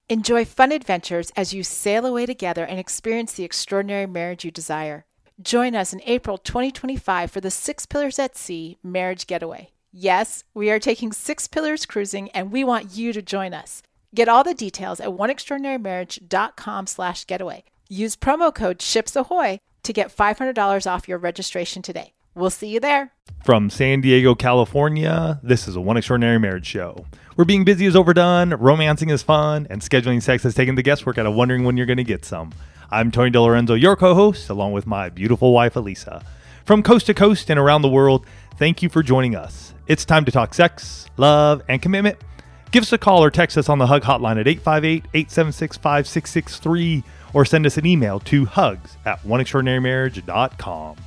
Enjoy fun adventures as you sail away together and experience the extraordinary marriage you desire. Join us in April 2025 for the Six Pillars at Sea Marriage Getaway. Yes, we are taking 6 Pillars cruising, and we want you to join us. Get all the details at oneextraordinarymarriage.com/getaway. Use promo code SHIPSAHOY to get $500 off your registration today. We'll see you there. From San Diego, California, this is a One Extraordinary Marriage show. Where being busy is overdone, romancing is fun, and scheduling sex has taken the guesswork out of wondering when you're going to get some. I'm Tony DeLorenzo, your co-host, along with my beautiful wife, Elisa. From coast to coast and around the world, thank you for joining us. It's time to talk sex, love, and commitment. Give us a call or text us on the HUG hotline at 858-876-5663 or send us an email to hugs@oneextraordinarymarriage.com.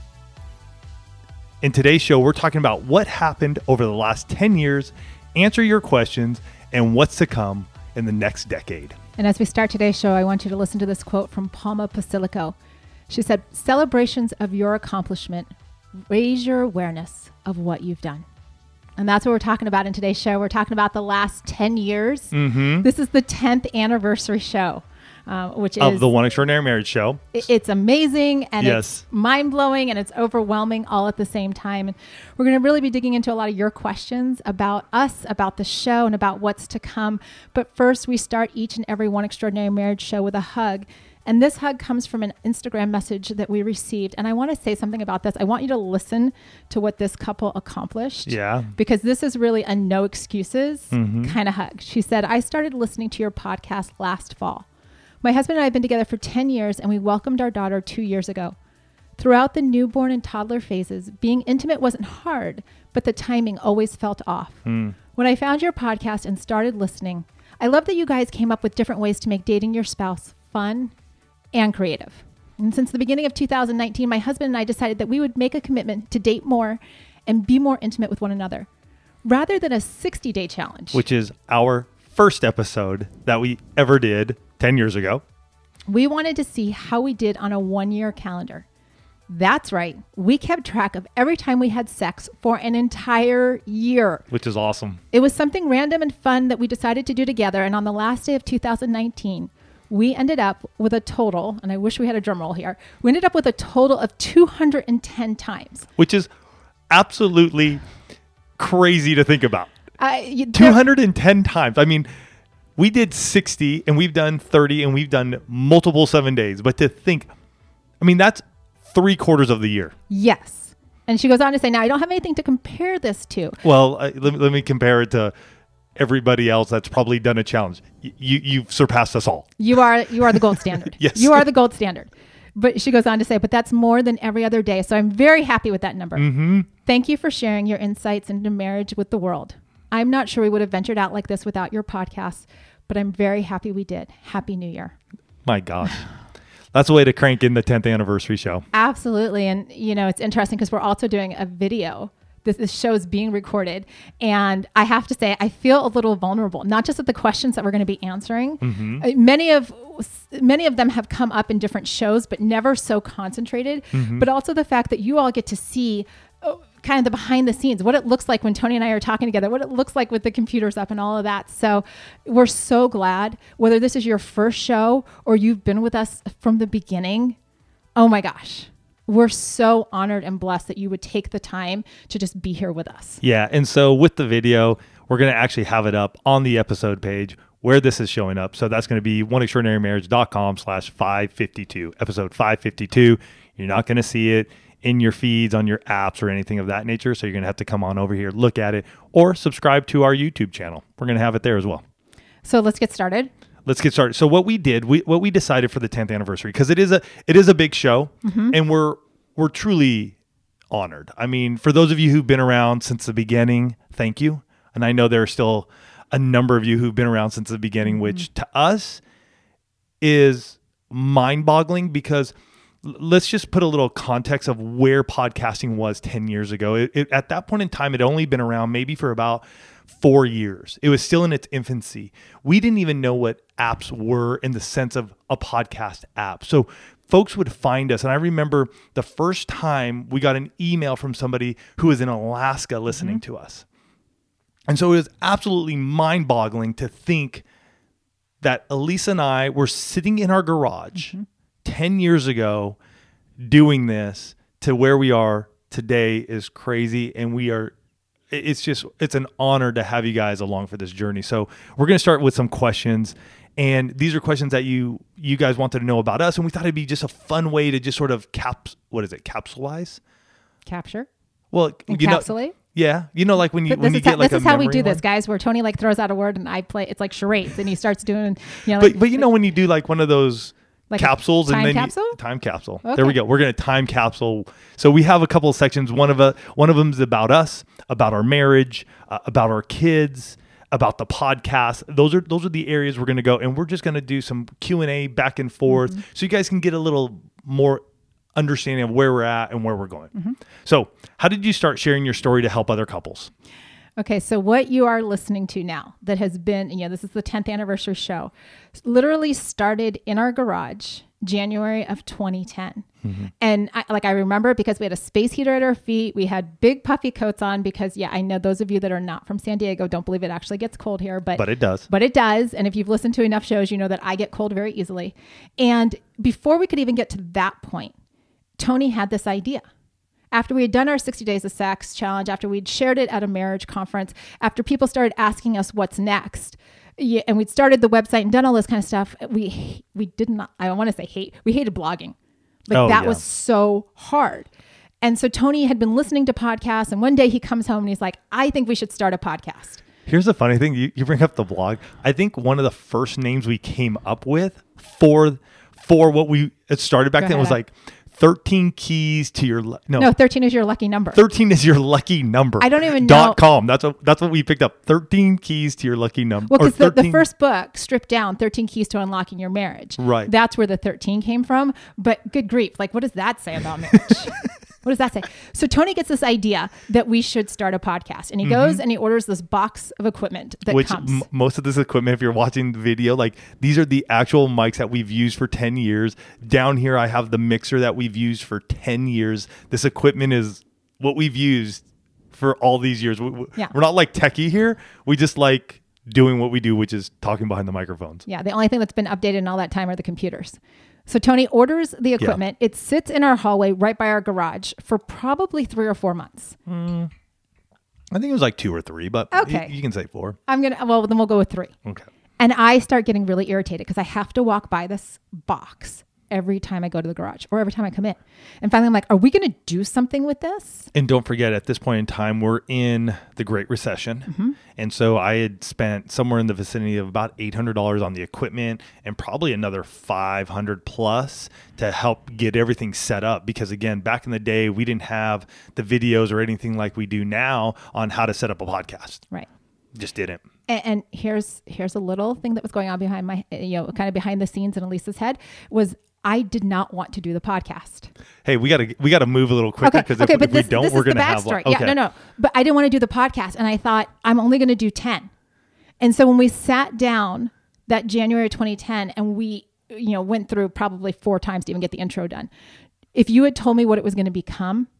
In today's show, we're talking about what happened over the last 10 years, answer your questions, and what's to come in the next decade. And as we start today's show, I want you to listen to this quote from Palma Pasilico. She said, "Celebrations of your accomplishment raise your awareness of what you've done." And that's what we're talking about in today's show. We're talking about the last 10 years. Mm-hmm. This is the 10th anniversary show, which is of the One Extraordinary Marriage show. It's amazing, and it's mind-blowing, and it's overwhelming all at the same time. And we're going to really be digging into a lot of your questions about us, about the show, and about what's to come. But first, we start each and every One Extraordinary Marriage show with a hug. And this hug comes from an Instagram message that we received. And I want to say something about this. I want you to listen to what this couple accomplished. Yeah. Because this is really a no excuses kind of hug. She said, "I started listening to your podcast last fall. My husband and I have been together for 10 years, and we welcomed our daughter 2 years ago. Throughout the newborn and toddler phases, being intimate wasn't hard, but the timing always felt off. When I found your podcast and started listening, I love that you guys came up with different ways to make dating your spouse fun and creative. And since the beginning of 2019, my husband and I decided that we would make a commitment to date more and be more intimate with one another, rather than a 60-day challenge." Which is our first episode that we ever did 10 years ago. "We wanted to see how we did on a 1-year calendar. That's right. We kept track of every time we had sex for an entire year. Which is awesome. It was something random and fun that we decided to do together. And on the last day of 2019, we ended up with a total, and I wish we had a drum roll here. We ended up with a total of 210 times. Which is absolutely crazy to think about. 210 times. I mean, we did 60 and we've done 30 and we've done multiple 7 days. But to think, I mean, that's 3/4 of the year. Yes. And she goes on to say, now I don't have anything to compare this to. Well, let me compare it to everybody else that's probably done a challenge. You've surpassed us all. You are the gold standard. Yes. You are the gold standard. But she goes on to say, but that's more than every other day. So I'm very happy with that number. Mm-hmm. Thank you for sharing your insights into marriage with the world. I'm not sure we would have ventured out like this without your podcast, but I'm very happy we did. Happy New Year." My gosh. That's a way to crank in the 10th anniversary show. Absolutely. And, you know, it's interesting because we're also doing a video. This show is being recorded. And I have to say, I feel a little vulnerable, not just at the questions that we're going to be answering. Mm-hmm. Many of them have come up in different shows, but never so concentrated. Mm-hmm. But also the fact that you all get to see kind of the behind the scenes, what it looks like when Tony and I are talking together, what it looks like with the computers up and all of that. So we're so glad, whether this is your first show or you've been with us from the beginning. Oh my gosh. We're so honored and blessed that you would take the time to just be here with us. Yeah. And so with the video, we're going to actually have it up on the episode page where this is showing up. So that's going to be oneextraordinarymarriage.com/552, episode 552. You're not going to see it in your feeds on your apps or anything of that nature. So you're going to have to come on over here, look at it, or subscribe to our YouTube channel. We're going to have it there as well. So let's get started. Let's get started. So what we did, what we decided for the 10th anniversary, because it is a big show, mm-hmm. and we're truly honored. I mean, for those of you who've been around since the beginning, thank you. And I know there are still a number of you who've been around since the beginning, mm-hmm. which to us is mind-boggling, because let's just put a little context of where podcasting was 10 years ago. At that point in time, it had only been around maybe for about 4 years. It was still in its infancy. We didn't even know what apps were in the sense of a podcast app. So folks would find us. And I remember the first time we got an email from somebody who was in Alaska listening mm-hmm. to us. And so it was absolutely mind-boggling to think that Elisa and I were sitting in our garage 10 years ago doing this to where we are today is crazy. And it's an honor to have you guys along for this journey. So we're going to start with some questions. And these are questions that you guys wanted to know about us. And we thought it'd be just a fun way to just sort of capsulize? Capture? Well, Encapsulate? Yeah. Like when you get like a This is how we do memory this, guys, where Tony like throws out a word and I play. It's like charades and he starts doing, But when you do like one of those like capsules time and then capsule? Time capsule. Okay. There we go. We're going to time capsule. So we have a couple of sections. One of them is about us, about our marriage, about our kids, about the podcast. Those are the areas we're going to go, and we're just going to do some Q&A back and forth so you guys can get a little more understanding of where we're at and where we're going. So how did you start sharing your story to help other couples? Okay, so what you are listening to now that has been, this is the 10th anniversary show, literally started in our garage January of 2010. And I remember because we had a space heater at our feet. We had big puffy coats on because, I know those of you that are not from San Diego don't believe it actually gets cold here. But it does. But it does. And if you've listened to enough shows, you know that I get cold very easily. And before we could even get to that point, Tony had this idea. After we had done our 60 Days of Sex challenge, after we'd shared it at a marriage conference, after people started asking us what's next, and we'd started the website and done all this kind of stuff, we did not, I don't want to say hate, we hated blogging. That was so hard. And so Tony had been listening to podcasts, and one day he comes home and he's like, I think we should start a podcast. Here's the funny thing. You bring up the blog. I think one of the first names we came up with for what it started back then was like 13 keys to your... No, 13 is your lucky number. 13 is your lucky number. I don't even know. .com. That's what we picked up. 13 keys to your lucky number. Well, because the first book stripped down 13 keys to unlocking your marriage. Right. That's where the 13 came from. But good grief. What does that say about marriage? What does that say? So Tony gets this idea that we should start a podcast, and he goes and he orders this box of equipment that comes. Most of this equipment, if you're watching the video, these are the actual mics that we've used for 10 years. Down here, I have the mixer that we've used for 10 years. This equipment is what we've used for all these years. We're not like techie here. We just like doing what we do, which is talking behind the microphones. Yeah. The only thing that's been updated in all that time are the computers. So Tony orders the equipment. It sits in our hallway right by our garage for probably 3 or 4 months. I think it was like 2 or 3, but you can say 4. Then we'll go with 3. Okay. And I start getting really irritated because I have to walk by this box every time I go to the garage or every time I come in. And finally I'm like, are we going to do something with this? And don't forget, at this point in time, we're in the Great Recession. And so I had spent somewhere in the vicinity of about $800 on the equipment and probably another $500 plus to help get everything set up. Because again, back in the day, we didn't have the videos or anything like we do now on how to set up a podcast. Right. Just didn't. And here's a little thing that was going on behind my, kind of behind the scenes in Elisa's head was I did not want to do the podcast. Hey, we gotta move a little quicker because if we don't, we're gonna have one. Okay. Yeah, no. But I didn't want to do the podcast, and I thought I'm only going to do 10. And so when we sat down that January 2010, and we went through probably 4 times to even get the intro done. If you had told me what it was going to become,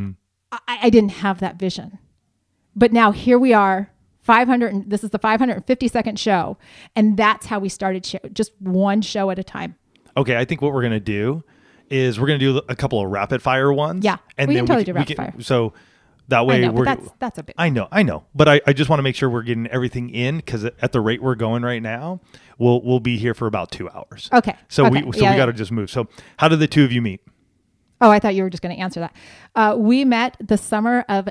I didn't have that vision. But now here we are. This is the 552nd show, and that's how we started just one show at a time. Okay, I think what we're going to do is we're going to do a couple of rapid fire ones. Yeah, and we then can totally do rapid fire. So that way that's a bit. I know, but I just want to make sure we're getting everything in because at the rate we're going right now, we'll be here for about 2 hours. Okay. So we got to just move. So how did the two of you meet? Oh, I thought you were just going to answer that. We met the summer of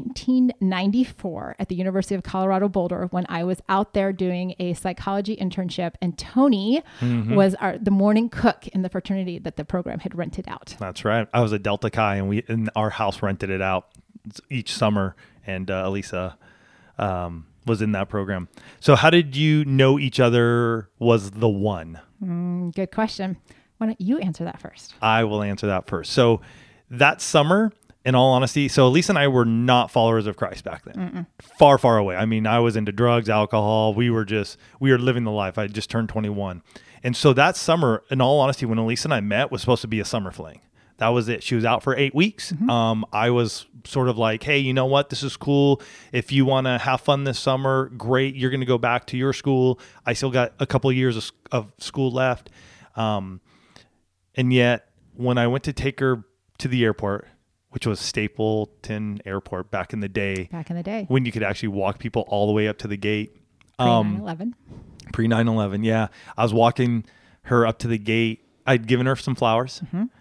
1994 at the University of Colorado Boulder when I was out there doing a psychology internship, and Tony was the morning cook in the fraternity that the program had rented out. That's right. I was a Delta Chi, and our house rented it out each summer, and Elisa was in that program. So how did you know each other was the one? Good question. Why don't you answer that first? I will answer that first. So that summer, in all honesty, so Elisa and I were not followers of Christ back then. Far, far away. I mean, I was into drugs, alcohol. We were living the life. I just turned 21. And so that summer, in all honesty, when Elisa and I met, was supposed to be a summer fling. that was it. She was out for 8 weeks. I was sort of like, hey, you know what? This is cool. If you want to have fun this summer, great. You're going to go back to your school. I still got a couple of years of school left. And yet when I went to take her to the airport, which was Stapleton Airport back in the day, when you could actually walk people all the way up to the gate. Pre 9/11. Yeah. I was walking her up to the gate. I'd given her some flowers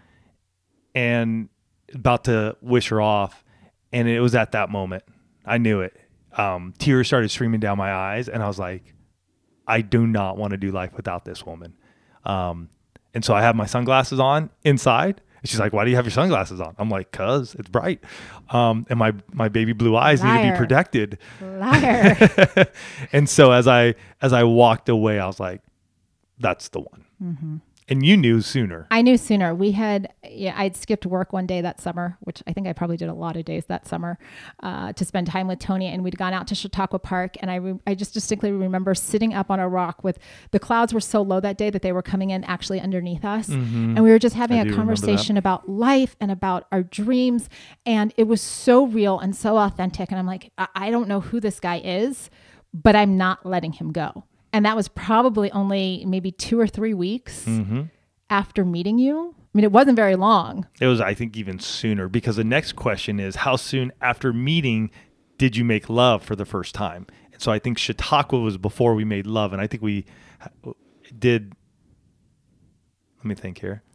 and about to wish her off. And it was at that moment, I knew it. Tears started streaming down my eyes. And I was like, I do not want to do life without this woman. And so I have my sunglasses on inside. And she's like, why do you have your sunglasses on? I'm like, cause it's bright. And my baby blue eyes need to be protected. Liar. And so as I walked away, I was like, that's the one. And you knew sooner. I knew sooner. I'd skipped work one day that summer, which I think I probably did a lot of days that summer, to spend time with Tony. And we'd gone out to Chautauqua Park. And I just distinctly remember sitting up on a rock with the clouds were so low that day that they were coming in actually underneath us. And we were just having a conversation about life and about our dreams. And it was so real and so authentic. And I'm like, I don't know who this guy is, but I'm not letting him go. And that was probably only maybe 2 or 3 weeks after meeting you. I mean, it wasn't very long. It was, I think, even sooner, because the next question is, how soon after meeting did you make love for the first time? And so I think Chautauqua was before we made love. And I think we did, let me think here.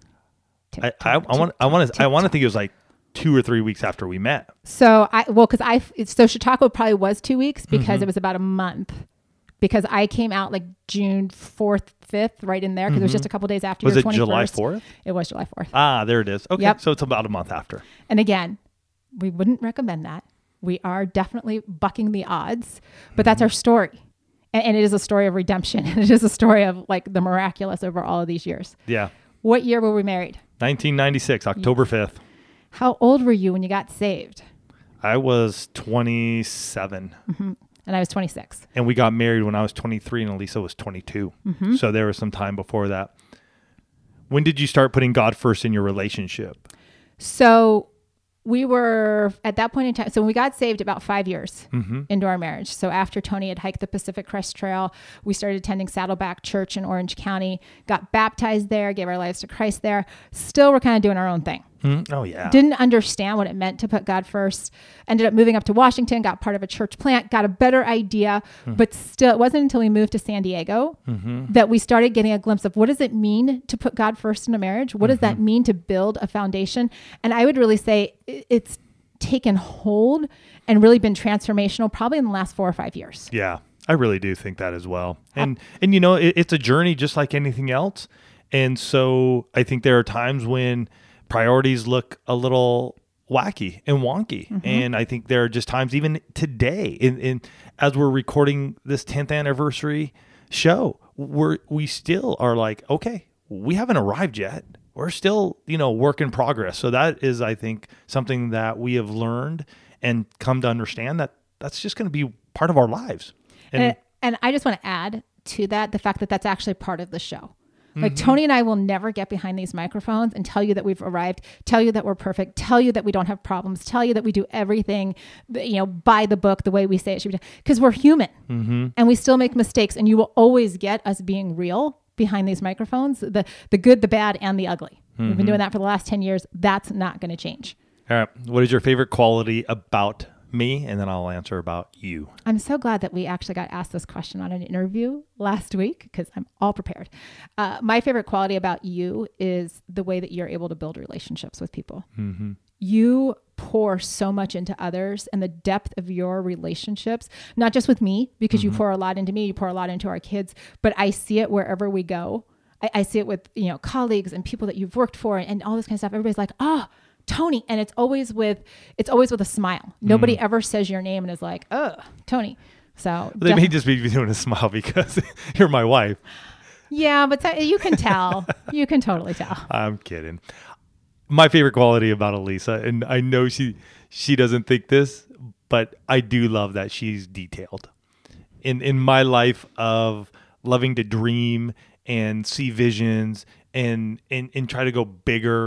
I want to think it was like 2 or 3 weeks after we met. So Chautauqua probably was 2 weeks because it was about a month. Because I came out like June 4th, 5th, right in there, because it was just a couple days after your 21st. Was it July 4th? It was July 4th. Ah, there it is. Okay, yep. So it's about a month after. And again, we wouldn't recommend that. We are definitely bucking the odds, but that's our story. And it is a story of redemption. And it is a story of like the miraculous over all of these years. Yeah. What year were we married? 1996, October 5th. How old were you when you got saved? I was 27. And I was 26. And we got married when I was 23 and Elisa was 22. So there was some time before that. When did you start putting God first in your relationship? So we were at that point in time. So when we got saved about 5 years into our marriage. So after Tony had hiked the Pacific Crest Trail, we started attending Saddleback Church in Orange County, got baptized there, gave our lives to Christ there. Still, we're kind of doing our own thing. Oh, yeah. Didn't understand what it meant to put God first. Ended up moving up to Washington, got part of a church plant, got a better idea. But still, it wasn't until we moved to San Diego that we started getting a glimpse of what does it mean to put God first in a marriage? What does that mean to build a foundation? And I would really say it's taken hold and really been transformational probably in the last 4 or 5 years. Yeah, I really do think that as well. And you know, it's a journey just like anything else. And so I think there are times when priorities look a little wacky and wonky. And I think there are just times even today in as we're recording this 10th anniversary show, we still are like, okay, we haven't arrived yet. We're still, work in progress. So that is, I think, something that we have learned and come to understand that that's just going to be part of our lives. And I just want to add to that the fact that that's actually part of the show. Like Tony and I will never get behind these microphones and tell you that we've arrived, tell you that we're perfect, tell you that we don't have problems, tell you that we do everything, by the book, the way we say it should be done. Because we're human and we still make mistakes, and you will always get us being real behind these microphones, the good, the bad, and the ugly. We've been doing that for the last 10 years. That's not going to change. All right. What is your favorite quality about me? And then I'll answer about you. I'm so glad that we actually got asked this question on an interview last week because I'm all prepared. My favorite quality about you is the way that you're able to build relationships with people. You pour so much into others, and the depth of your relationships, not just with me, because you pour a lot into me, you pour a lot into our kids, but I see it wherever we go. I see it with, colleagues and people that you've worked for and all this kind of stuff. Everybody's like, oh, Tony. And it's always with a smile. Nobody ever says your name and is like, oh, Tony. So they may just be doing a smile because you're my wife. Yeah, but you can tell. You can totally tell. I'm kidding. My favorite quality about Elisa, and I know she doesn't think this, but I do love that she's detailed. In my life of loving to dream and see visions and try to go bigger,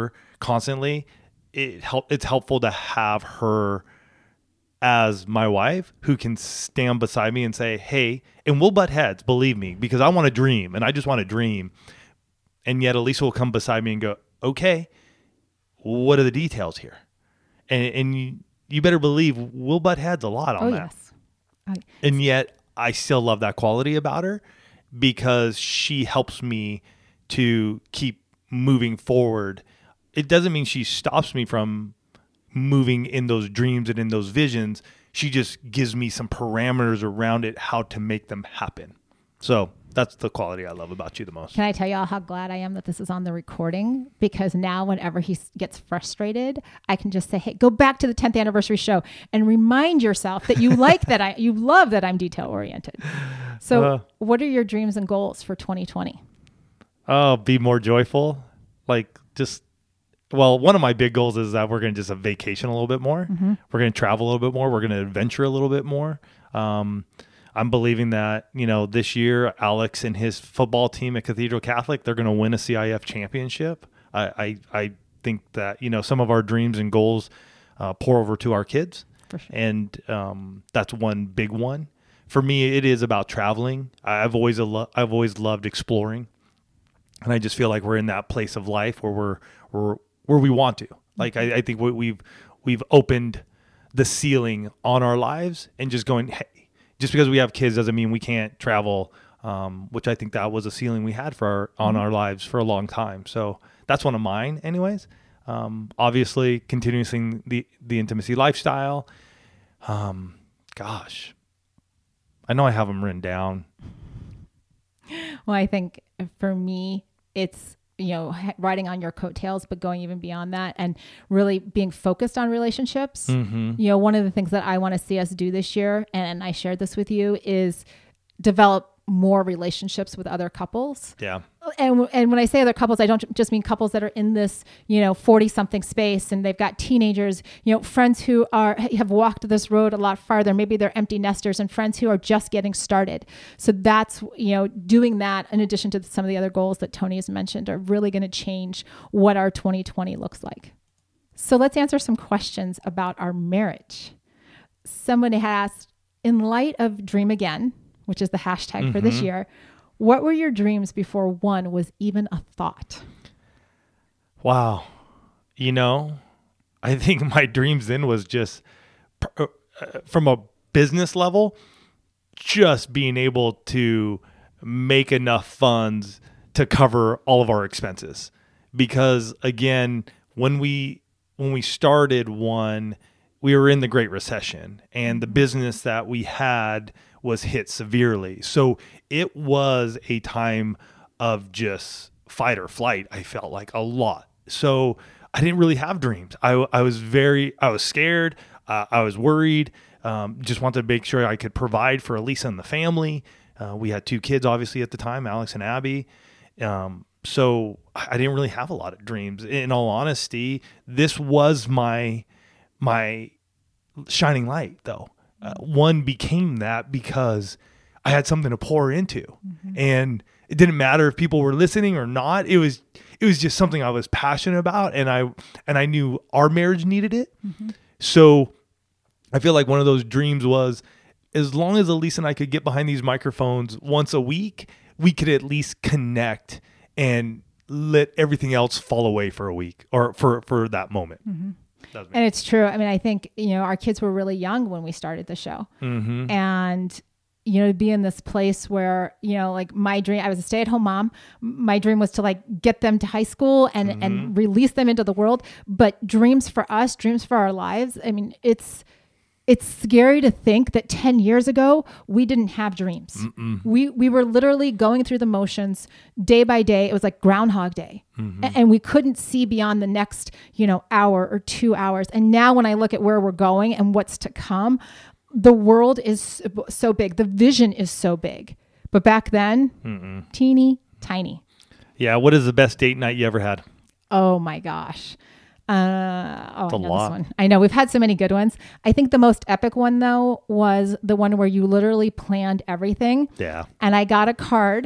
constantly, it's helpful to have her as my wife who can stand beside me and say, hey, and we'll butt heads, believe me, because I want to dream and I just want to dream. And yet Elisa will come beside me and go, okay, what are the details here? And you better believe we'll butt heads a lot on that. Yes. And yet I still love that quality about her because she helps me to keep moving forward. It doesn't mean she stops me from moving in those dreams and in those visions. She just gives me some parameters around it, how to make them happen. So that's the quality I love about you the most. Can I tell y'all how glad I am that this is on the recording? Because now whenever he gets frustrated, I can just say, hey, go back to the 10th anniversary show and remind yourself that you like that you love that I'm detail oriented. So what are your dreams and goals for 2020? Oh, be more joyful. One of my big goals is that we're going to just vacation a little bit more. Mm-hmm. We're going to travel a little bit more. We're going to adventure a little bit more. I'm believing that, this year, Alex and his football team at Cathedral Catholic, they're going to win a CIF championship. I think that, some of our dreams and goals pour over to our kids. For sure. And that's one big one. For me, it is about traveling. I've always loved exploring. And I just feel like we're in that place of life where where we want to. Like, I think we've opened the ceiling on our lives and just going, hey, just because we have kids doesn't mean we can't travel, which I think that was a ceiling we had on our lives for a long time. So that's one of mine anyways. Obviously continuing the intimacy lifestyle. Gosh, I know I have them written down. Well, I think for me, it's, riding on your coattails, but going even beyond that and really being focused on relationships. Mm-hmm. One of the things that I want to see us do this year, and I shared this with you, is develop more relationships with other couples. Yeah. And when I say other couples, I don't just mean couples that are in this, 40-something space and they've got teenagers, friends who have walked this road a lot farther. Maybe they're empty nesters, and friends who are just getting started. So that's, doing that in addition to some of the other goals that Tony has mentioned are really going to change what our 2020 looks like. So let's answer some questions about our marriage. Somebody asked, in light of Dream Again, which is the hashtag for this year, what were your dreams before one was even a thought? Wow. I think my dreams then was just from a business level, just being able to make enough funds to cover all of our expenses. Because again, when we started one, we were in the Great Recession, and the business that we had was hit severely. So it was a time of just fight or flight. I felt like a lot. So I didn't really have dreams. I was scared. I was worried. Just wanted to make sure I could provide for Elisa and the family. We had 2 kids, obviously, at the time, Alex and Abby. So I didn't really have a lot of dreams. In all honesty, this was my shining light, though. One became that because I had something to pour into, and it didn't matter if people were listening or not. It was just something I was passionate about, and I knew our marriage needed it. Mm-hmm. So I feel like one of those dreams was, as long as Elisa and I could get behind these microphones once a week, we could at least connect and let everything else fall away for a week or for that moment. Mm-hmm. And it's true. I mean, I think, our kids were really young when we started the show. Mm-hmm. And, to be in this place where, like my dream, I was a stay-at-home mom. My dream was to get them to high school and release them into the world. But dreams for us, dreams for our lives. I mean, it's scary to think that 10 years ago, we didn't have dreams. Mm-mm. We were literally going through the motions day by day. It was like Groundhog Day. Mm-hmm. And we couldn't see beyond the next, hour or 2 hours. And now when I look at where we're going and what's to come, the world is so big. The vision is so big. But back then, teeny tiny. Yeah. What is the best date night you ever had? Oh my gosh. I know this one. I know we've had so many good ones. I think the most epic one though was the one where you literally planned everything. Yeah. And I got a card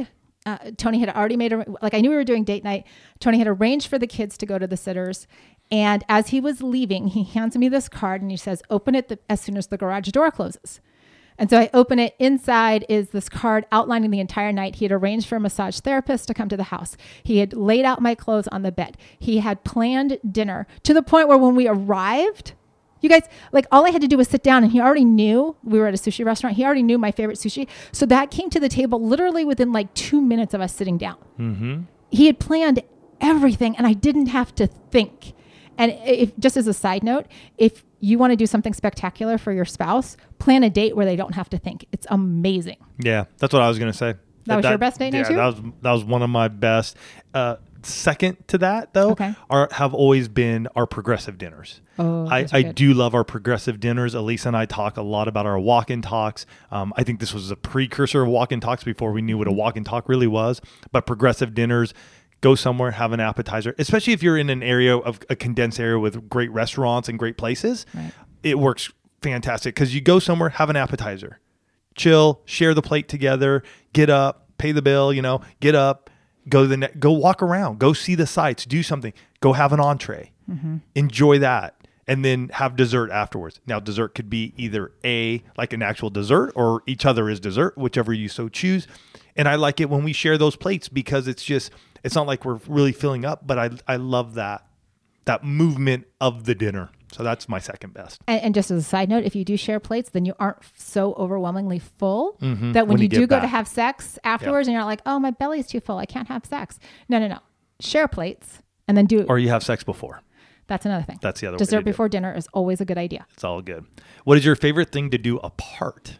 Tony had already I knew we were doing date night. Tony had arranged for the kids to go to the sitters. And as he was leaving, he hands me this card and he says, open it as soon as the garage door closes. And so I open it. Inside is this card outlining the entire night. He had arranged for a massage therapist to come to the house. He had laid out my clothes on the bed. He had planned dinner to the point where when we arrived, you guys, all I had to do was sit down, and he already knew we were at a sushi restaurant. He already knew my favorite sushi. So that came to the table literally within 2 minutes of us sitting down. Mm-hmm. He had planned everything, and I didn't have to think. And just as a side note, if you want to do something spectacular for your spouse, plan a date where they don't have to think. It's amazing. Yeah, that's what I was going to say. That was your best date night too? That was one of my best. Second to that, though, have always been our progressive dinners. Oh, I do love our progressive dinners. Elisa and I talk a lot about our walk-in talks. I think this was a precursor of walk-in talks before we knew what a walk-in talk really was. But progressive dinners, go somewhere, have an appetizer, especially if you're in an area of a condensed area with great restaurants and great places. Right. It works fantastic because you go somewhere, have an appetizer, chill, share the plate together, get up, pay the bill, get up, go walk around, go see the sights, do something, go have an entree, enjoy that, and then have dessert afterwards. Now, dessert could be either like an actual dessert or each other is dessert, whichever you so choose. And I like it when we share those plates because it's not like we're really filling up, but I love that movement of the dinner. So that's my second best. And just as a side note, if you do share plates, then you aren't so overwhelmingly full that when you do go to have sex afterwards and you're not like, oh, my belly's too full, I can't have sex. No. Share plates and then do it. Or you have sex before. That's another thing. That's the other Dessert before dinner is always a good idea. It's all good. What is your favorite thing to do apart?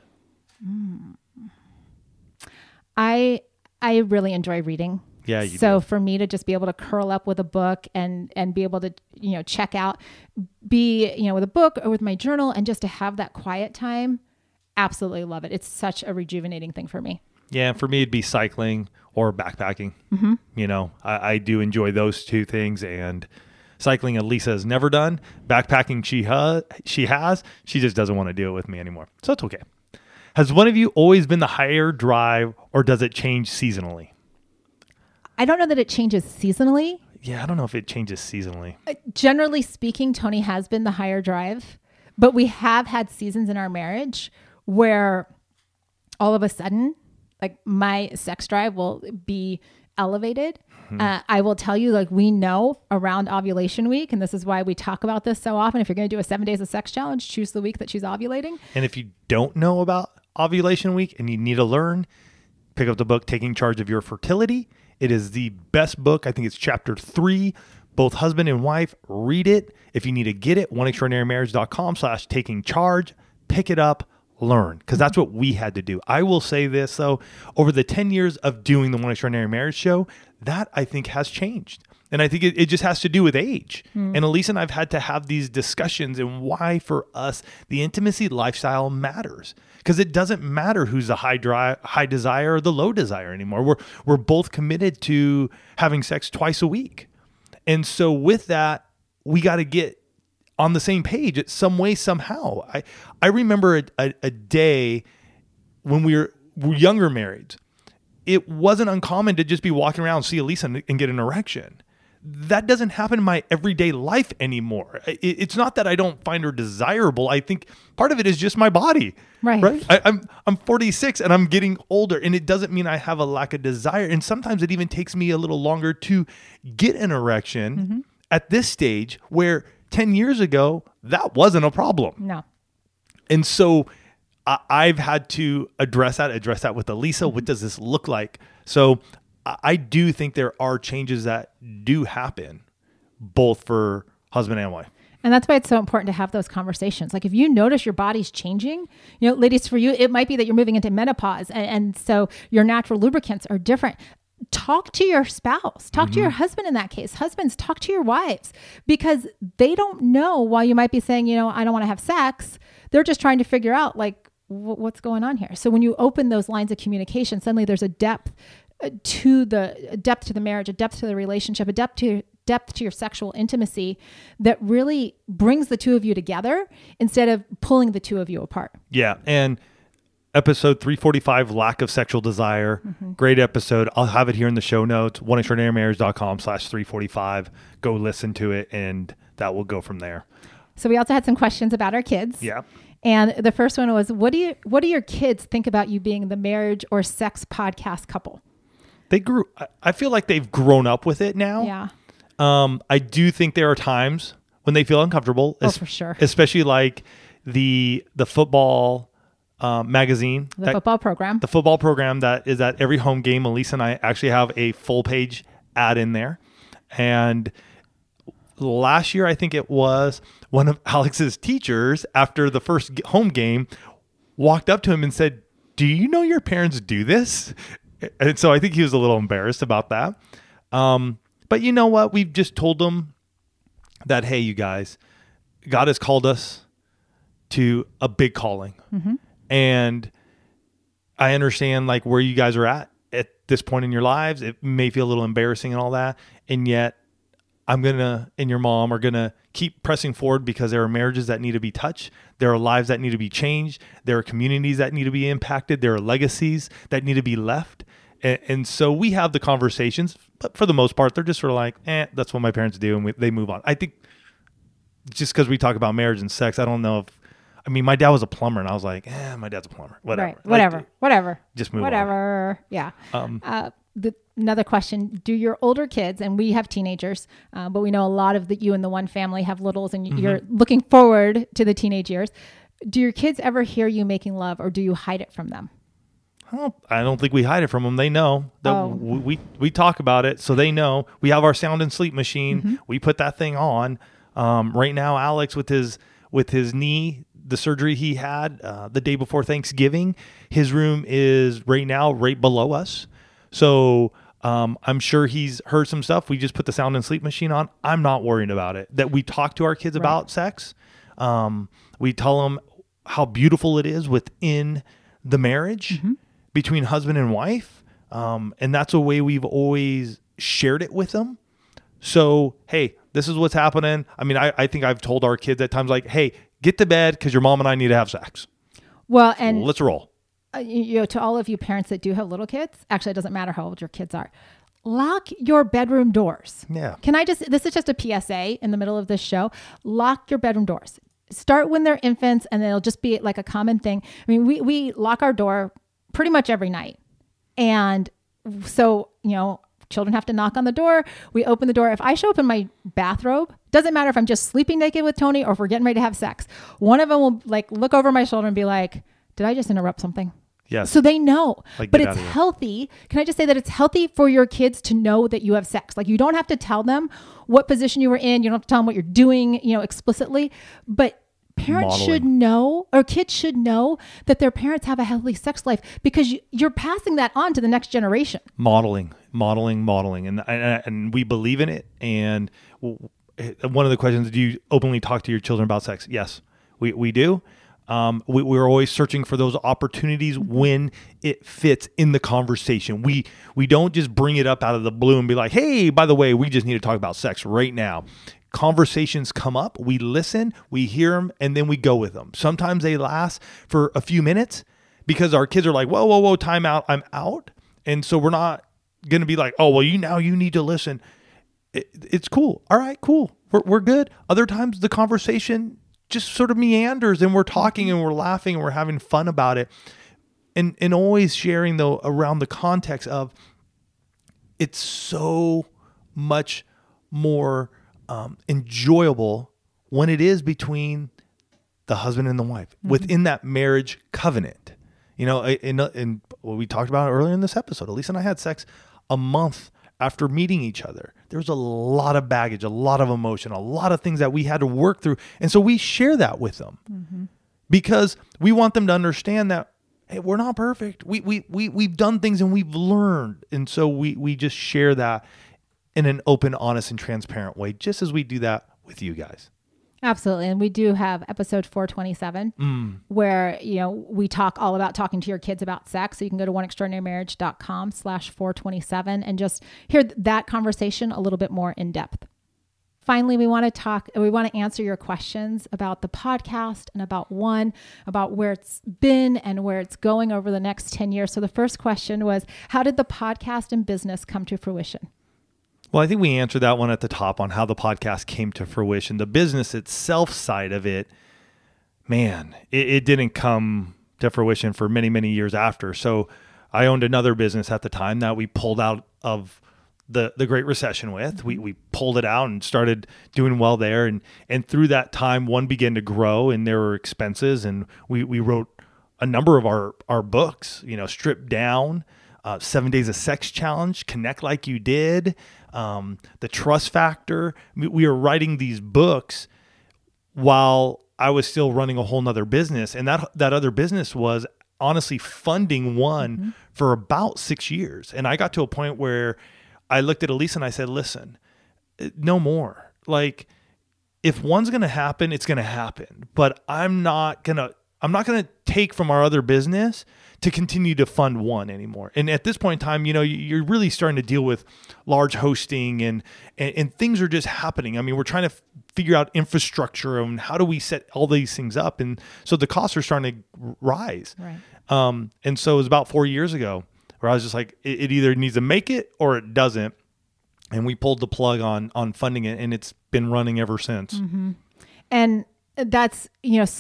I really enjoy reading. Yeah, you so do. For me to just be able to curl up with a book and be able to, check out, with a book or with my journal and just to have that quiet time, absolutely love it. It's such a rejuvenating thing for me. Yeah, for me, it'd be cycling or backpacking. I do enjoy those two things, and cycling Elisa has never done. Backpacking she has. She just doesn't want to do it with me anymore. So it's okay. Has one of you always been the higher drive, or does it change seasonally? I don't know that it changes seasonally. Yeah, I don't know if it changes seasonally. Generally speaking, Tony has been the higher drive, but we have had seasons in our marriage where all of a sudden, my sex drive will be elevated. I will tell you, we know around ovulation week, and this is why we talk about this so often. If you're going to do a 7 days of sex challenge, choose the week that she's ovulating. And if you don't know about ovulation week and you need to learn, pick up the book, Taking Charge of Your Fertility. It is the best book. I think it's chapter 3. Both husband and wife, read it. If you need to get it, oneextraordinarymarriage.com/taking charge. Pick it up, learn, because that's what we had to do. I will say this, though, over the 10 years of doing the One Extraordinary Marriage show, that I think has changed. And I think it just has to do with age. And Elisa and I've had to have these discussions and why for us the intimacy lifestyle matters. Because it doesn't matter who's the high desire or the low desire anymore. We're both committed to having sex twice a week. And so with that, we got to get on the same page in some way, somehow. I remember a day when we were younger married. It wasn't uncommon to just be walking around, see Elisa and get an erection. That doesn't happen in my everyday life anymore. It's not that I don't find her desirable. I think part of it is just my body. Right. I'm 46 and I'm getting older, and it doesn't mean I have a lack of desire. And sometimes it even takes me a little longer to get an erection at this stage, where 10 years ago, that wasn't a problem. No. And so I've had to address that with Elisa. What does this look like? So I do think there are changes that do happen both for husband and wife. And that's why it's so important to have those conversations. If you notice your body's changing, ladies, for you, it might be that you're moving into menopause. And so your natural lubricants are different. Talk to your spouse, talk to your husband in that case. Husbands, talk to your wives, because they don't know why you might be saying, I don't want to have sex. They're just trying to figure out what's going on here. So when you open those lines of communication, suddenly there's a depth to the marriage, a depth to the relationship, a depth to your sexual intimacy that really brings the two of you together instead of pulling the two of you apart. Yeah. And episode 345, Lack of Sexual Desire. Great episode. I'll have it here in the show notes, oneextraordinarymarriage.com/345. Go listen to it, and that will go from there. So we also had some questions about our kids. Yeah. And the first one was, what do your kids think about you being the marriage or sex podcast couple? I feel like they've grown up with it now. Yeah. I do think there are times when they feel uncomfortable. Oh, for sure. Especially like the football magazine. The football program. The football program that is at every home game. Elisa and I actually have a full page ad in there. And last year, I think it was, one of Alex's teachers after the first home game walked up to him and said, "Do you know your parents do this?" And so I think he was a little embarrassed about that. But you know what? We've just told them that, hey, you guys, God has called us to a big calling. And I understand like where you guys are at this point in your lives. It may feel a little embarrassing and all that. And yet I'm going to, and your mom are going to keep pressing forward because there are marriages that need to be touched. There are lives that need to be changed. There are communities that need to be impacted. There are legacies that need to be left. And so we have the conversations, but for the most part, they're just sort of like, that's what my parents do. And they move on. I think just because we talk about marriage and sex, I don't know my dad was a plumber and I was like, my dad's a plumber. Whatever. Right. Whatever. Just move on. Yeah. Another question, do your older kids, and we have teenagers, but we know a lot of you in the one family have littles and you're looking forward to the teenage years. Do your kids ever hear you making love, or do you hide it from them? I don't think we hide it from them. They know that we talk about it. So they know. We have our sound and sleep machine. We put that thing on. Right now, Alex with his knee, the surgery he had the day before Thanksgiving, his room is right now right below us. So I'm sure he's heard some stuff. We just put the sound and sleep machine on. I'm not worried about it. That we talk to our kids about sex. We tell them how beautiful it is within the marriage between husband and wife. And that's a way we've always shared it with them. So, hey, this is what's happening. I mean, I think I've told our kids at times like, hey, get to bed because your mom and I need to have sex. Well, and let's roll. To all of you parents that do have little kids, actually, it doesn't matter how old your kids are. Lock your bedroom doors. Yeah. This is just a PSA in the middle of this show. Lock your bedroom doors. Start when they're infants, and it'll just be like a common thing. I mean, we lock our door pretty much every night. And so, children have to knock on the door. We open the door. If I show up in my bathrobe, doesn't matter if I'm just sleeping naked with Tony or if we're getting ready to have sex. One of them will look over my shoulder and be like, did I just interrupt something? Yes. So they know, but it's healthy. Can I just say that it's healthy for your kids to know that you have sex? Like, you don't have to tell them what position you were in. You don't have to tell them what you're doing, explicitly, but parents should know, or kids should know, that their parents have a healthy sex life, because you're passing that on to the next generation. Modeling. And we believe in it. And one of the questions, do you openly talk to your children about sex? Yes, we do. We're always searching for those opportunities when it fits in the conversation. We don't just bring it up out of the blue and be like, hey, by the way, we just need to talk about sex right now. Conversations come up, we listen, we hear them, and then we go with them. Sometimes they last for a few minutes because our kids are like, whoa, time out, I'm out. And so we're not going to be like, oh, well, you need to listen. It's cool. All right, cool. We're good. Other times the conversation just sort of meanders and we're talking and we're laughing and we're having fun about it. And always sharing though around the context of it's so much more enjoyable when it is between the husband and the wife within that marriage covenant. In what we talked about earlier in this episode, Elisa and I had sex a month after meeting each other. There was a lot of baggage, a lot of emotion, a lot of things that we had to work through. And so we share that with them because we want them to understand that, hey, we're not perfect. We've done things and we've learned. And so we just share that in an open, honest, and transparent way, just as we do that with you guys. Absolutely. And we do have episode 427 where, we talk all about talking to your kids about sex. So you can go to oneextraordinarymarriage.com/427 and just hear that conversation a little bit more in depth. finally, we want to answer your questions about the podcast and about where it's been and where it's going over the next 10 years. So the first question was, how did the podcast and business come to fruition? Well, I think we answered that one at the top on how the podcast came to fruition. The business itself side of it, man, it didn't come to fruition for many, many years after. So I owned another business at the time that we pulled out of the Great Recession with. We pulled it out and started doing well there. And through that time, one began to grow and there were expenses. And we wrote a number of our books, Stripped Down, 7 Days of Sex Challenge, Connect Like You Did, The Trust Factor. We were writing these books while I was still running a whole nother business. And that other business was honestly funding one for about 6 years. And I got to a point where I looked at Elisa and I said, listen, no more. Like, if one's going to happen, it's going to happen. But I'm not going to take from our other business to continue to fund one anymore. And at this point in time, you're really starting to deal with large hosting and things are just happening. I mean, we're trying to figure out infrastructure and how do we set all these things up. And so the costs are starting to rise. Right. And so it was about 4 years ago where I was just like, it either needs to make it or it doesn't. And we pulled the plug on funding it, and it's been running ever since. Mm-hmm. And that's,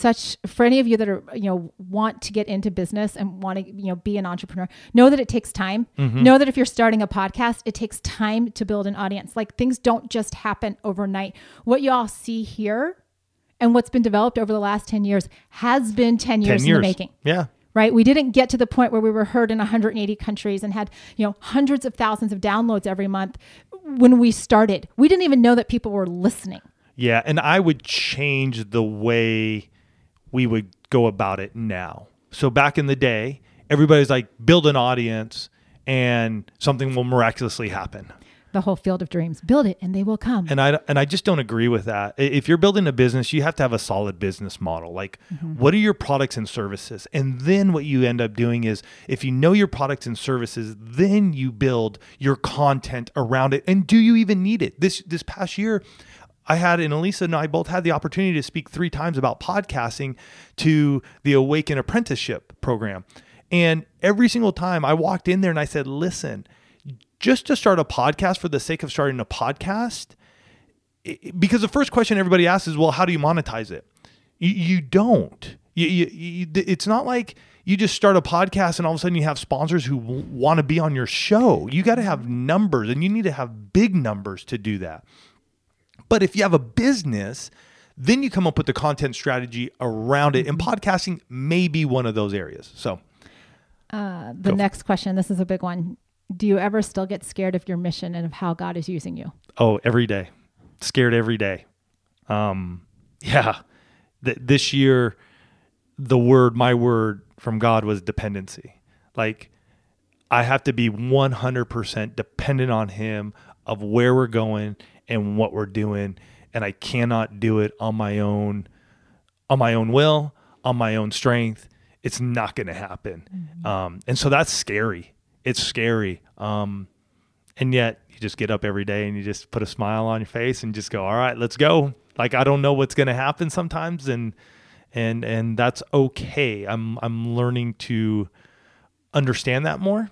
for any of you that are, want to get into business and want to, be an entrepreneur, know that it takes time. Mm-hmm. Know that if you're starting a podcast, it takes time to build an audience. Like, things don't just happen overnight. What you all see here and what's been developed over the last 10 years has been 10 years in the making. Yeah. Right? We didn't get to the point where we were heard in 180 countries and had, hundreds of thousands of downloads every month when we started. We didn't even know that people were listening. Yeah, and I would change the way we would go about it now. So back in the day, everybody's like, build an audience and something will miraculously happen. The whole field of dreams. Build it and they will come. And I just don't agree with that. If you're building a business, you have to have a solid business model. Like, what are your products and services? And then what you end up doing is, if you know your products and services, then you build your content around it. And do you even need it? This past year, and Elisa and I both had the opportunity to speak 3 times about podcasting to the Awaken Apprenticeship program. And every single time I walked in there and I said, listen, just to start a podcast for the sake of starting a podcast, because the first question everybody asks is, well, how do you monetize it? You don't. It's not like you just start a podcast and all of a sudden you have sponsors who want to be on your show. You got to have numbers, and you need to have big numbers to do that. But if you have a business, then you come up with the content strategy around it. And podcasting may be one of those areas. So the next question, this is a big one. Do you ever still get scared of your mission and of how God is using you? Oh, every day. Scared every day. Yeah. This year, my word from God was dependency. Like, I have to be 100% dependent on Him of where we're going and what we're doing. And I cannot do it on my own will, on my own strength. It's not going to happen. And so that's scary. It's scary. And yet you just get up every day and you just put a smile on your face and just go, all right, let's go. Like, I don't know what's going to happen sometimes. And that's okay. I'm learning to understand that more.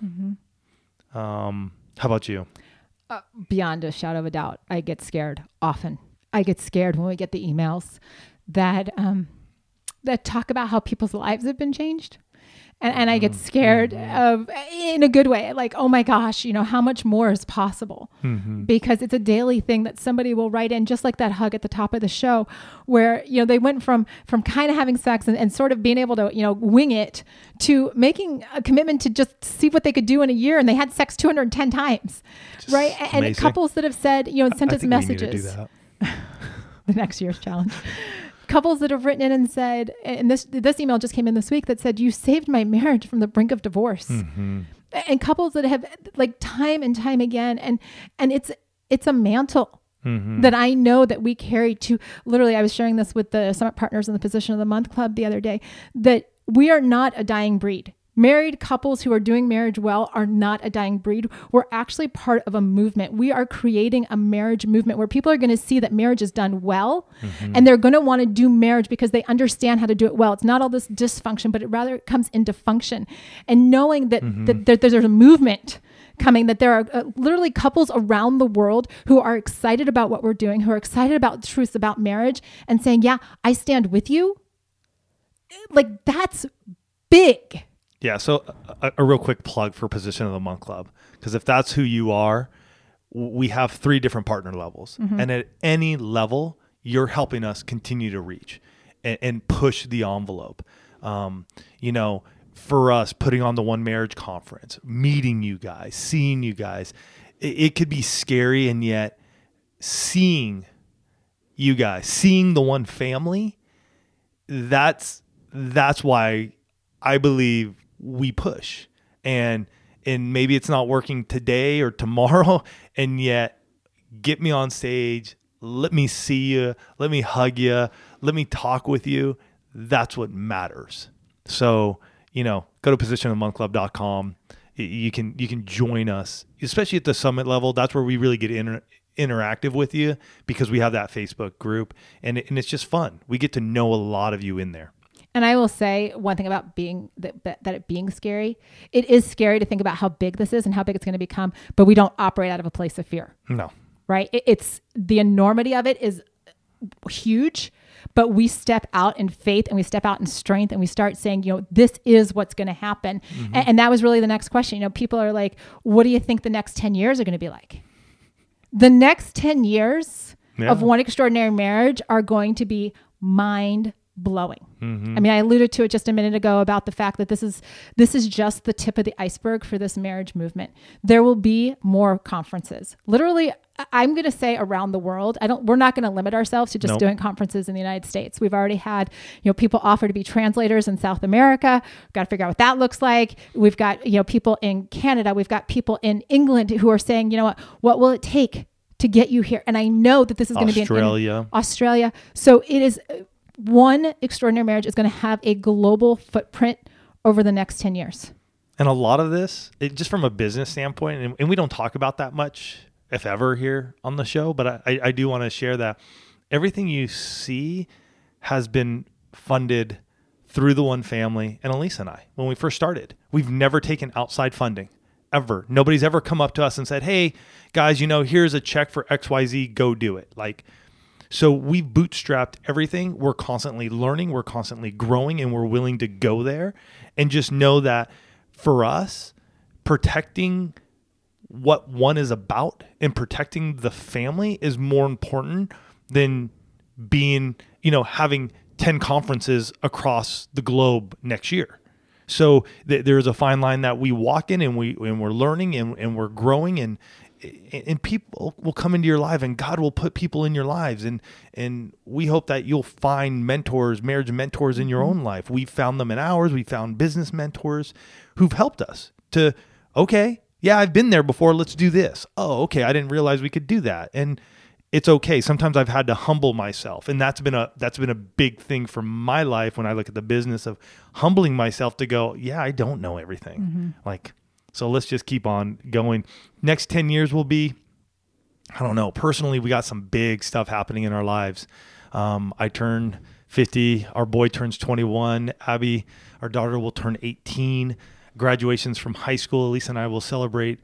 How about you? Beyond a shadow of a doubt, I get scared often. I get scared when we get the emails that talk about how people's lives have been changed. And I get scared in a good way. Like, oh my gosh, how much more is possible? Because it's a daily thing that somebody will write in, just like that hug at the top of the show, where, they went from kind of having sex and sort of being able to, wing it, to making a commitment to just see what they could do in a year. And they had sex 210 times, just right? Amazing. And couples that have said, sent us messages. We need to do that. The next year's challenge. Couples that have written in and said, and this email just came in this week, that said, you saved my marriage from the brink of divorce. And couples that have, like, time and time again, and it's a mantle that I know that we carry to, literally, I was sharing this with the Summit Partners in the Physician of the Month Club the other day, that we are not a dying breed. Married couples who are doing marriage well are not a dying breed. We're actually part of a movement. We are creating a marriage movement where people are going to see that marriage is done well, and they're going to want to do marriage because they understand how to do it well. It's not all this dysfunction, but it rather comes into function. And knowing that, that there's a movement coming, that there are literally couples around the world who are excited about what we're doing, who are excited about the truths about marriage and saying, yeah, I stand with you. Like, that's big. Yeah. So a real quick plug for Position of the Month Club, because if that's who you are, we have 3 different partner levels. And at any level, you're helping us continue to reach and push the envelope. You know, for us, putting on the One Marriage Conference, meeting you guys, seeing you guys, it could be scary. And yet seeing you guys, seeing the one family, that's why I believe we push. And maybe it's not working today or tomorrow, and yet get me on stage, let me see you, let me hug you, let me talk with you. That's what matters. So, you know, go to positionofthemonthclub.com. You can join us, especially at the summit level. That's where we really get interactive with you, because we have that Facebook group, and it's just fun. We get to know a lot of you in there. And I will say one thing about that it being scary. It is scary to think about how big this is and how big it's going to become, but we don't operate out of a place of fear. No. Right? It's the enormity of it is huge, but we step out in faith and we step out in strength and we start saying, you know, this is what's going to happen. And that was really the next question. You know, people are like, what do you think the next 10 years are going to be like? The next 10 years of One Extraordinary Marriage are going to be mind-blowing. I mean, I alluded to it just a minute ago about the fact that this is just the tip of the iceberg for this marriage movement. There will be more conferences. Literally, I'm going to say around the world. We're not going to limit ourselves to just doing conferences in the United States. We've already had, you know, people offer to be translators in South America. We've got to figure out what that looks like. We've got, you know, people in Canada. We've got people in England who are saying, you know what will it take to get you here? And I know that this is going to be in Australia. So it is. One Extraordinary Marriage is going to have a global footprint over the next 10 years. And a lot of this, just from a business standpoint, and we don't talk about that much, if ever, here on the show, but I do want to share that everything you see has been funded through the One Family and Elisa and I. When we first started, we've never taken outside funding, ever. Nobody's ever come up to us and said, hey, guys, you know, here's a check for XYZ, go do it. So we've bootstrapped everything. We're constantly learning, we're constantly growing, and we're willing to go there. And just know that for us, protecting what one is about and protecting the family is more important than being, you know, having 10 conferences across the globe next year. So there's a fine line that we walk in, and we're learning and we're growing, and people will come into your life, and God will put people in your lives. And we hope that you'll find mentors, marriage mentors in your own life. We've found them in ours. We found business mentors who've helped us to, okay, yeah, I've been there before. Let's do this. Oh, okay. I didn't realize we could do that. And it's okay. Sometimes I've had to humble myself. And that's been a big thing for my life when I look at the business of humbling myself to go, yeah, I don't know everything. So let's just keep on going. Next 10 years will be, I don't know. Personally, we got some big stuff happening in our lives. I turn 50. Our boy turns 21. Abby, our daughter, will turn 18. Graduations from high school. Elisa and I will celebrate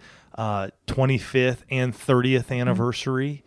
25th and 30th anniversary.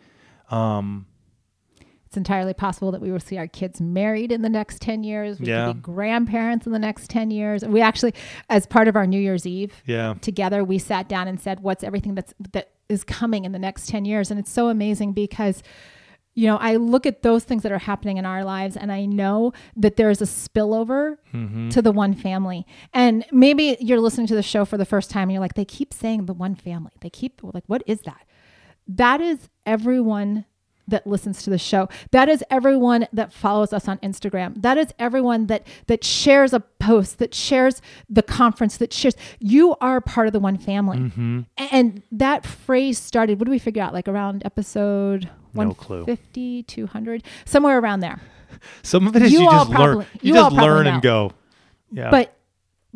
It's entirely possible that we will see our kids married in the next 10 years. We could be grandparents in the next 10 years. We actually, as part of our New Year's Eve together, we sat down and said, what's everything that is coming in the next 10 years? And it's so amazing because, you know, I look at those things that are happening in our lives, and I know that there's a spillover to the One Family. And maybe you're listening to the show for the first time and you're like, they keep saying the One Family. They keep like, what is that? That is everyone that listens to the show. That is everyone that follows us on Instagram. That is everyone that shares a post, that shares the conference, that shares. You are part of the One Family. And that phrase started, what do we figure out? Like around episode 150, 200, somewhere around there. Some of it is you just learn. You just learn and go. Yeah. But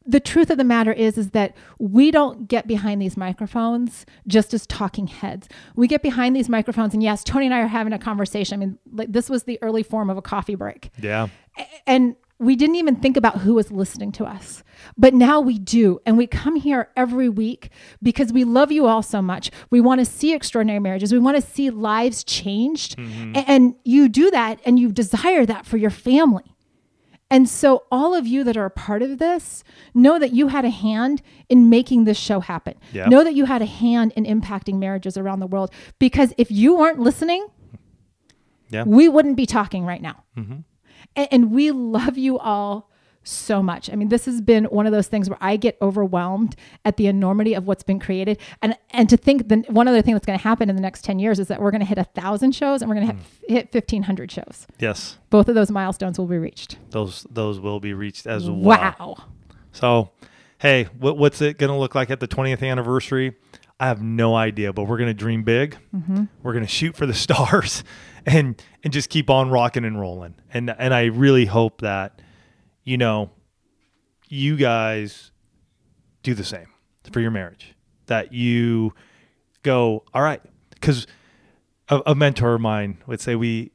the truth of the matter is that we don't get behind these microphones just as talking heads. We get behind these microphones, and yes, Tony and I are having a conversation. I mean, like, this was the early form of a coffee break. Yeah. And we didn't even think about who was listening to us, but now we do. And we come here every week because we love you all so much. We want to see extraordinary marriages. We want to see lives changed. And you do that, and you desire that for your family. And so all of you that are a part of this, know that you had a hand in making this show happen. Yep. Know that you had a hand in impacting marriages around the world, because if you weren't listening, we wouldn't be talking right now. And we love you all so much. I mean, this has been one of those things where I get overwhelmed at the enormity of what's been created. And to think that one other thing that's going to happen in the next 10 years is that we're going to hit 1,000 shows, and we're going to hit 1,500 shows. Yes. Both of those milestones will be reached. Those will be reached as well. Wow. So, hey, what's it going to look like at the 20th anniversary? I have no idea, but we're going to dream big. We're going to shoot for the stars and just keep on rocking and rolling. And I really hope that, you know, you guys do the same for your marriage, that you go, all right, because a mentor of mine would say we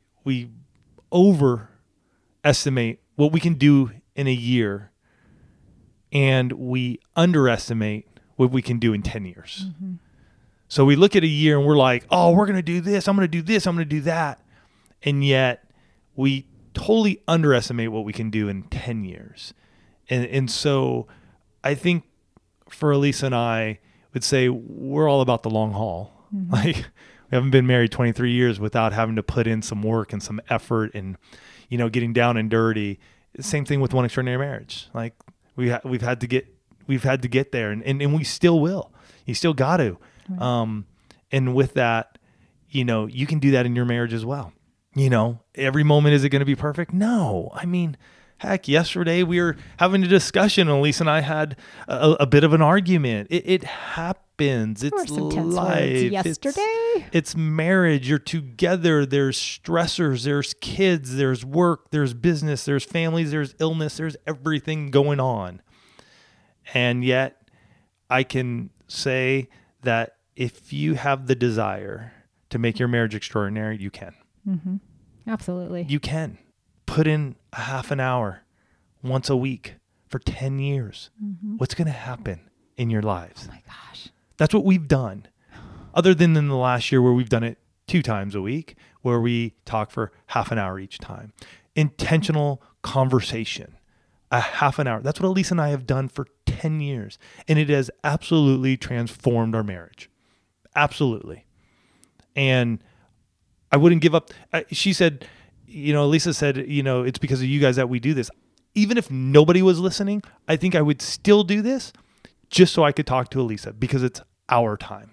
overestimate what we can do in a year, and we underestimate what we can do in 10 years. So we look at a year and we're like, oh, we're going to do this. I'm going to do this. I'm going to do that. And yet we totally underestimate what we can do in 10 years. And so I think for Elisa and I would say we're all about the long haul. Like, we haven't been married 23 years without having to put in some work and some effort and, you know, getting down and dirty. Same thing with One Extraordinary Marriage. Like, we've had to get there, and we still will. You still got to. Right. And with that, you know, you can do that in your marriage as well. You know, every moment, is it going to be perfect? No. I mean, heck, yesterday we were having a discussion, and Elise and I had a bit of an argument. It happens. It's life. Yesterday. It's marriage. You're together. There's stressors. There's kids. There's work. There's business. There's families. There's illness. There's everything going on. And yet I can say that if you have the desire to make your marriage extraordinary, you can. Absolutely. You can. Put in a half an hour once a week for 10 years. What's going to happen in your lives? Oh my gosh. That's what we've done. Other than in the last year where we've done it 2 times a week, where we talk for half an hour each time. Intentional conversation. A half an hour. That's what Elise and I have done for 10 years. And it has absolutely transformed our marriage. Absolutely. And I wouldn't give up. She said, you know, Elisa said, you know, it's because of you guys that we do this. Even if nobody was listening, I think I would still do this just so I could talk to Elisa, because it's our time.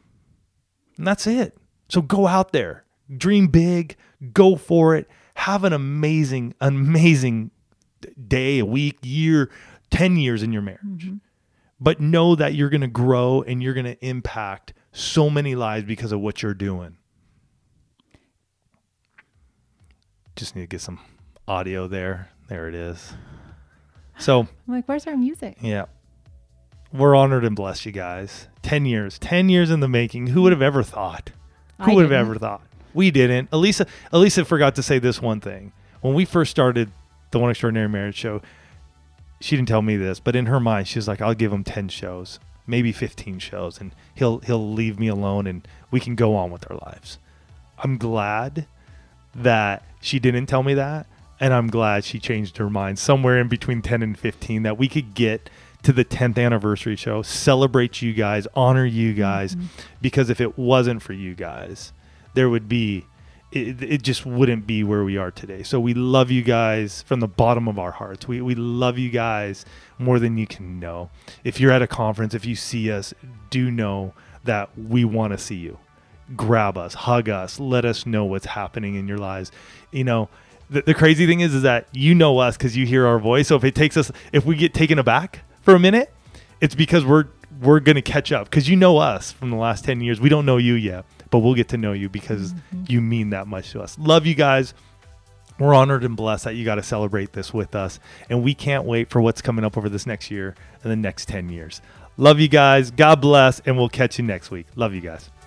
And that's it. So go out there, dream big, go for it. Have an amazing, amazing day, a week, year, 10 years in your marriage. But know that you're going to grow and you're going to impact so many lives because of what you're doing. Just need to get some audio there. There it is. So I'm like, where's our music? Yeah. We're honored and blessed, you guys. 10 years in the making. Who would have ever thought? Who would have ever thought? We didn't. Elisa forgot to say this one thing. When we first started the One Extraordinary Marriage show, she didn't tell me this, but in her mind, she was like, I'll give him 10 shows, maybe 15 shows, and he'll leave me alone and we can go on with our lives. I'm glad that she didn't tell me that, and I'm glad she changed her mind somewhere in between 10 and 15, that we could get to the 10th anniversary show, celebrate you guys, honor you guys, because if it wasn't for you guys, there would be, it just wouldn't be where we are today. So we love you guys from the bottom of our hearts. We love you guys more than you can know. If you're at a conference, if you see us, do know that we want to see you. Grab us, hug us, let us know what's happening in your lives. You know, the crazy thing is that you know us because you hear our voice. So if we get taken aback for a minute, it's because we're going to catch up, because you know us from the last 10 years. We don't know you yet, but we'll get to know you because you mean that much to us. Love you guys. We're honored and blessed that you got to celebrate this with us. And we can't wait for what's coming up over this next year and the next 10 years. Love you guys. God bless. And we'll catch you next week. Love you guys.